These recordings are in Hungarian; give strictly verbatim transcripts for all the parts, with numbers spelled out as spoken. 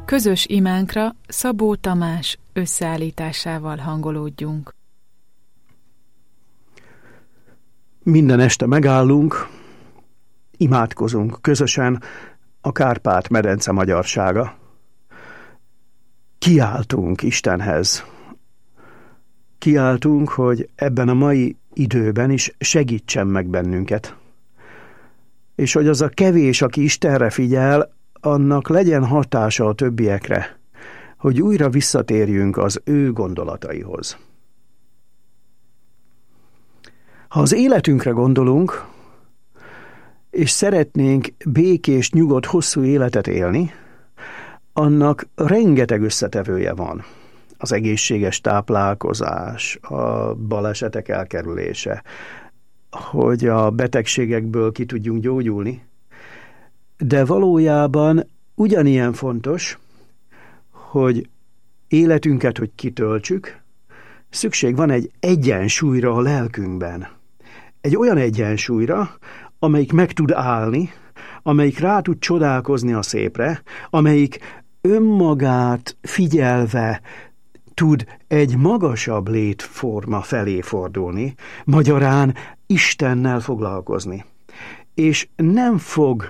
Közös imánkra Szabó Tamás összeállításával hangolódjunk. Minden este megállunk, imádkozunk közösen a Kárpát-medence magyarsága. Kiáltunk Istenhez. Kiáltunk, hogy ebben a mai időben is segítsen meg bennünket. És hogy az a kevés, aki Istenre figyel, annak legyen hatása a többiekre, hogy újra visszatérjünk az ő gondolataihoz. Ha az életünkre gondolunk, és szeretnénk békés, nyugodt, hosszú életet élni, annak rengeteg összetevője van. Az egészséges táplálkozás, a balesetek elkerülése, hogy a betegségekből ki tudjunk gyógyulni, de valójában ugyanilyen fontos, hogy életünket, hogy kitöltsük, szükség van egy egyensúlyra a lelkünkben. Egy olyan egyensúlyra, amelyik meg tud állni, amelyik rá tud csodálkozni a szépre, amelyik önmagát figyelve tud egy magasabb létforma felé fordulni, magyarán Istennel foglalkozni. És nem fog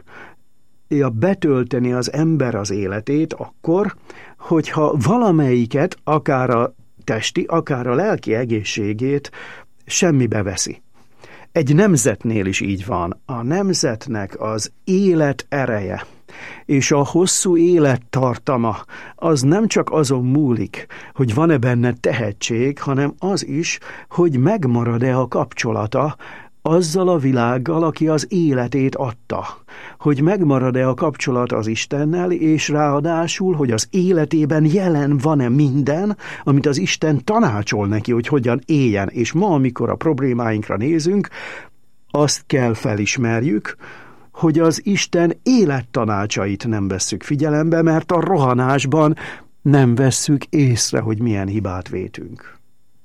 betölteni az ember az életét akkor, hogyha valamelyiket, akár a testi, akár a lelki egészségét semmibe veszi. Egy nemzetnél is így van. A nemzetnek az élet ereje és a hosszú élettartama az nem csak azon múlik, hogy van-e benne tehetség, hanem az is, hogy megmarad-e a kapcsolata azzal a világgal, aki az életét adta. Hogy megmarad-e a kapcsolat az Istennel, és ráadásul, hogy az életében jelen van-e minden, amit az Isten tanácsol neki, hogy hogyan éljen. És ma, amikor a problémáinkra nézünk, azt kell felismerjük, hogy az Isten élettanácsait nem vesszük figyelembe, mert a rohanásban nem vesszük észre, hogy milyen hibát vétünk.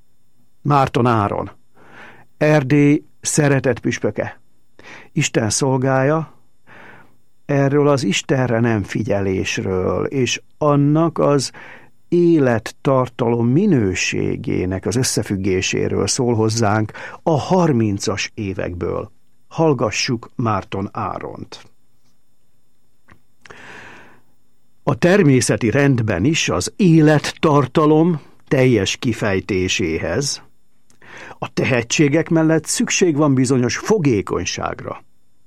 Márton Áron, Erdély szeretett püspöke, Isten szolgája, erről az Istenre nem figyelésről, és annak az élettartalom minőségének az összefüggéséről szól hozzánk a harmincas évekből. Hallgassuk Márton Áront. A természeti rendben is az élettartalom teljes kifejtéséhez a tehetségek mellett szükség van bizonyos fogékonyságra,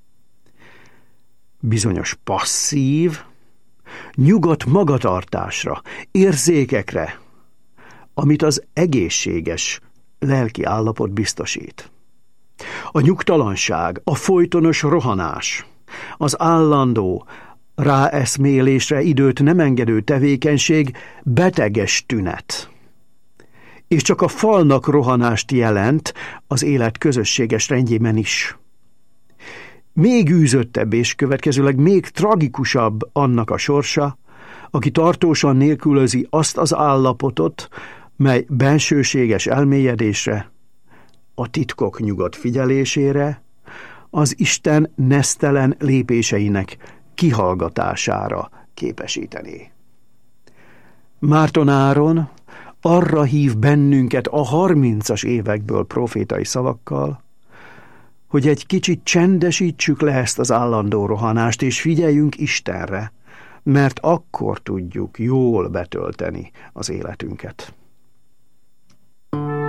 bizonyos passzív, nyugodt magatartásra, érzékekre, amit az egészséges lelki állapot biztosít. A nyugtalanság, a folytonos rohanás, az állandó, ráeszmélésre időt nem engedő tevékenység beteges tünet. És csak a falnak rohanást jelent az élet közösséges rendjében is. Még űzöttebb és következőleg még tragikusabb annak a sorsa, aki tartósan nélkülözi azt az állapotot, mely bensőséges elmélyedésre, a titkok nyugodt figyelésére, az Isten nesztelen lépéseinek kihallgatására képesítené. Márton Áron arra hív bennünket a harmincas évekből profétai szavakkal, hogy egy kicsit csendesítsük le ezt az állandó rohanást, és figyeljünk Istenre, mert akkor tudjuk jól betölteni az életünket.